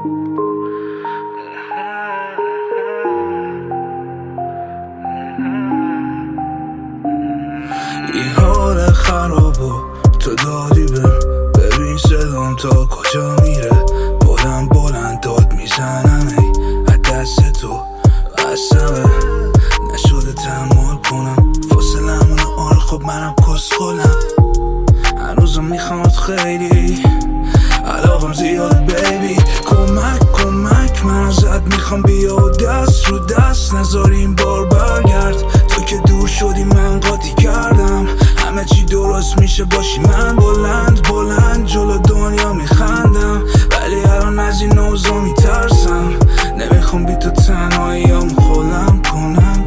این حال خرابو تو دادی ببین صدام تا کجا میره. بلند بلند داد میزنم از دست تو قسمه نشده تحمل کنم فاصلمون آره خب منم کسخلم. هنوزم میخوامت خیلی علاقم زیاد بیبی. کمک من ازت میخوام بیا و دست رو دست نذاری این بار برگرد. تو که دور شدی من قاطی کردم همه چی درست میشه باشی من بلند جلو دنیا میخندم ولی الان از این اوضاع میترسم. نمیخوام بی تو تنهاییام خودم کنم.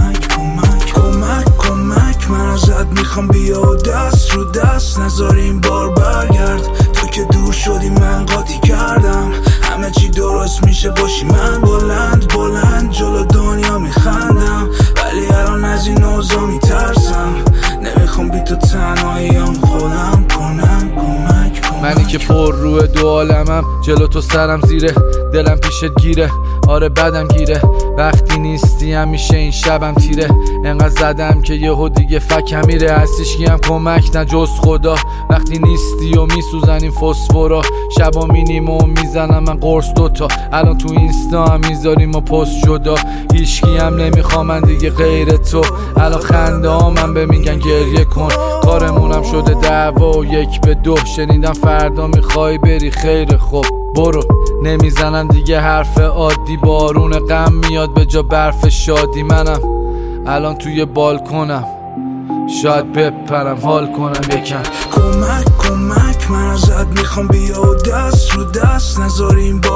کمک من ازت میخوام بیا و دست رو دست نذاری این بار برگرد. تو که دور شدی من قاطی کردم همه چی درست میشه باشی من بلند جلو دنیا میخندم ولی الان از این اوضاع میترسم. نمیخوام بی تو تنهاییام خودم کنم. منی که پر روی دو عالمم جلو تو سرم زیره دلم پیشت گیره آره بدم گیره وقتی نیستی همیشه این شبم تیره. انقدر زدم که یهو دیگه فکم میره هستیش گیم کمک نه جز خدا. وقتی نیستی و میسوزن این فسفورا شبا مینیم و میزنم من قرص دوتا. الان تو اینستا هم میذاریم و پست جدا هیچکی هم نمیخوام من دیگه غیر تو. الان خنده ها من به میگن گریه کن کارمونم شده دعوا و 1-2. شنیدم فردا میخوای بری خیر خوب برو. نمیزنم دیگه حرف عادی بارون غم میاد به جا برف شادی. منم الان توی بالکنم شاید بپرم حال کنم یکم. کمک من ازت میخوام بیا و دست رو دست نذاری این